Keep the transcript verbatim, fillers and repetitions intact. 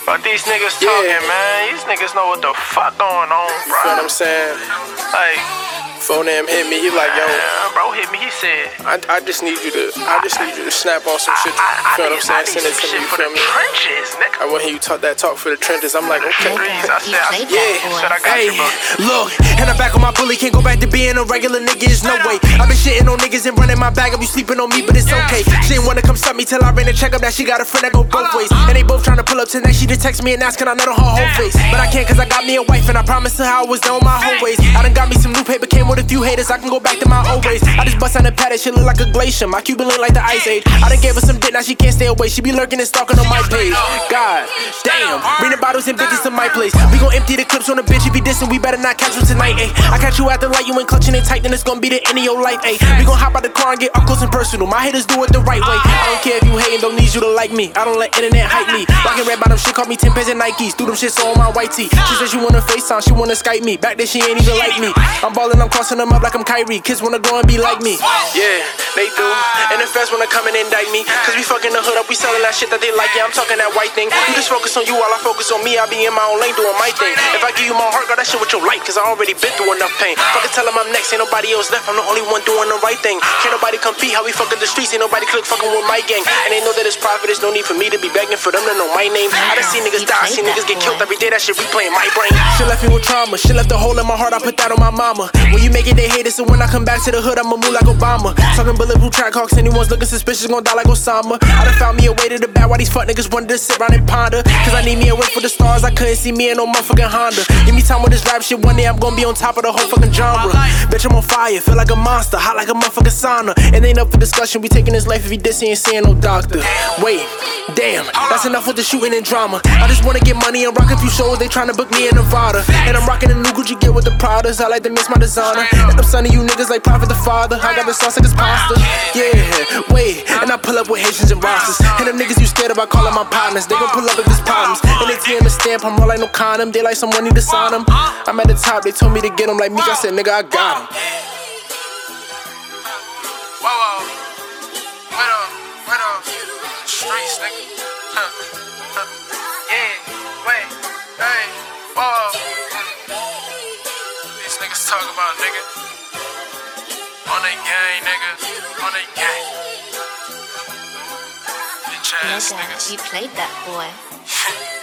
But these niggas talking, yeah. man. These niggas know what the fuck going on, bro. You know what I'm saying? Like, phone him hit me. He like, yo, yeah, bro hit me. He said, I, I just need you to, I just need you to snap on some shit. I, I, you know what I'm saying? Send it to me. You feel me? Trenches, nigga. I want to hear you talk that talk for the trenches. I'm like, okay. I said, I, yeah. said I got hey, you, bro. Look, and I'm back on my bully. Can't go back to being a regular nigga. There's no way. I've been shitting on niggas and running my bag. I be sleeping on me, but it's okay. She didn't wanna come stop me till I ran and check up that she got a friend that go both ways. And they both tryna pull up tonight. She just text me and ask, can I nut on her whole face? But I can't cause I got me a wife and I promised her I was done with my whole ways. I done got me some new paper, came with a few haters. I can go back to my old ways. I just bust on the pad, that shit look like a glacier. My Cuban look like the ice age. I done gave her some dick, now she can't stay away. She be lurking and stalking on my page. God damn, bring the bottles and bitches to my place. We gon' empty the clips on the bitch. If you dissing, we better not catch you tonight, ayy. I catch you at the light, you ain't clutching it tight, then it's gonna be the end of your life, ayy. We gon' hop out the car and get up close and personal. My haters do it the right way. I don't care if you hatin', don't need you to like me. I don't let internet hype me. Rockin' red bottom shit, call me ten pairs of Nikes. Do them shit so on my white tee. She said she wanna FaceTime, she wanna Skype me. Back then she ain't even like me. I'm ballin', I'm crossing them up like I'm Kyrie. Kids wanna grow and be like me. Yeah, they do. And the feds wanna come and indict me. Cause we fucking the hood up, we sellin' that shit that they like. Yeah, I'm talking that white thing. You just focus on you while I focus on me. I be in my own lane doing my thing. If I give you my heart, girl, that shit with your life. Cause I already been through enough pain. Fucking tell them I'm next, ain't nobody else left. I'm the only one doing the right thing. Can't nobody compete how we fucking the streets. Ain't nobody click fucking with my gang. And they know that it's profit, there's no need for me to be begging for them to know my name. I done seen niggas die, I seen niggas get killed every day. That shit replaying my brain. She left me with trauma, she left a hole in my heart, I put that on my mama. When you make it, they hate it, so when I come back to the hood, I'ma move like Obama. Talking bulletproof track hawks, anyone's looking suspicious, gon' die like Osama. I done found me a way to the bad, why these fuck niggas wanted to sit around and ponder. Cause I need me a way for the stars, I couldn't see me in no motherfucking Honda. Give me time with this rap shit, one day I'm gon' be on top of the whole fucking genre. Bitch, I'm on fire, feel like a monster, hot like a motherfucking sauna. And ain't up for discussion, we taking this life if he dissing ain't seeing no doctor. Wait, damn, that's enough with the shooting and drama. I just wanna get money and rock a few shows, they tryna book me in Nevada. And I'm rocking the new Gucci gear with the Pradas, I like to mix my designer. And I'm sunning you niggas like Prophet the Father, I got the sauce like it's pasta. Yeah, wait, and I pull up with Haitians and rosters. And them niggas you scared about calling my partners, they gon' pull up if it's problems. And they tear the stamp, I'm roll like no condom, they like someone need to sign them. I'm at the top, they told me to get them like Meek, I said nigga I got them. Whoa, whoa. What up? What up? Streets, nigga. Huh. Huh. Yeah. Wait. Hey. Whoa. These niggas talk about nigga. On they gang, nigga. On they gang. Bitch ass niggas. You played that boy.